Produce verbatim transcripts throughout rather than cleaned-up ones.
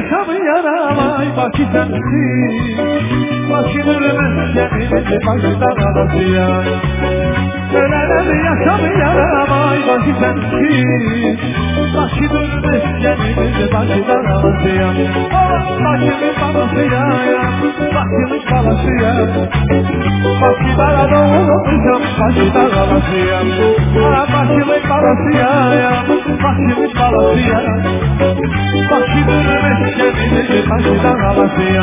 yaşam yaramay Bakı sensin Bakıdır meskenimizi başta kalasıya Ölelem yaşam yaramay Bakı sensin Bakıdır meskenimizi başta kalasıya Bakımız balasıya Bakımız balasıya Bakılara doğmuşam başta kalasıya Bakımız balasıya Bakımız balasıya Bakıdır meskenimizi başta kalasıya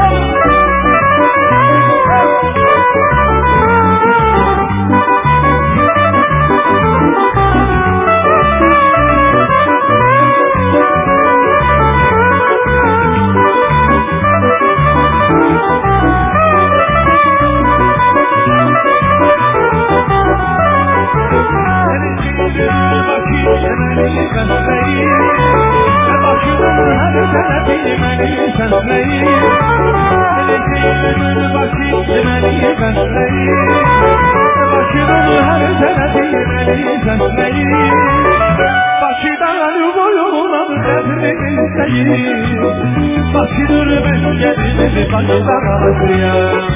Bakıdır meskenimizi başta kalasıya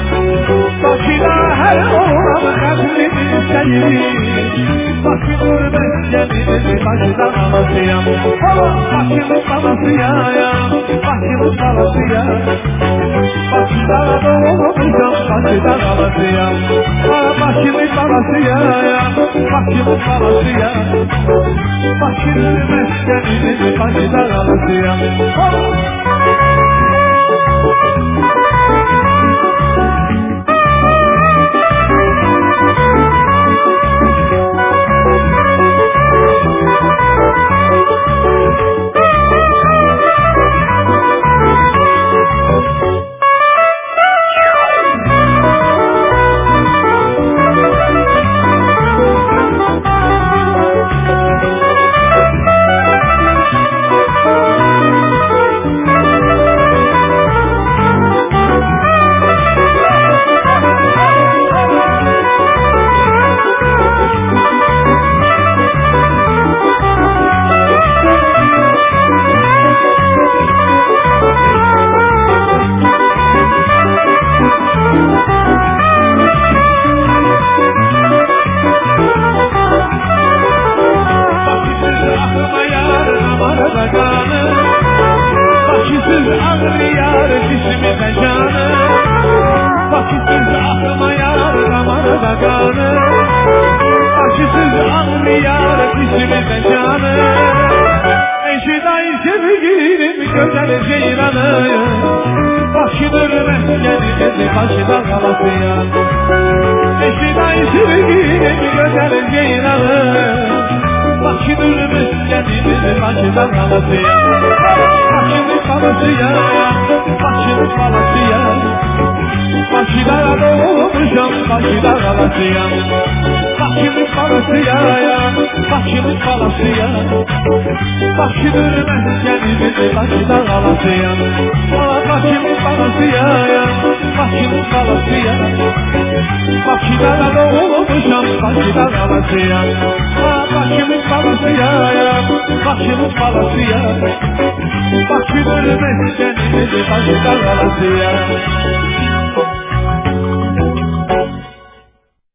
Bakıda her oğlan kadrini sevir Bakıdır meskenimizi başta kalasıya Bakımız balasıya Bakımız balasıya Bakıda doğmuşam başta kalasıya Bakımız balasıya Bakımız balasıya Bakıdır meskenimizi başta kalasıya Bakıdır meskenimizi başta kalasıya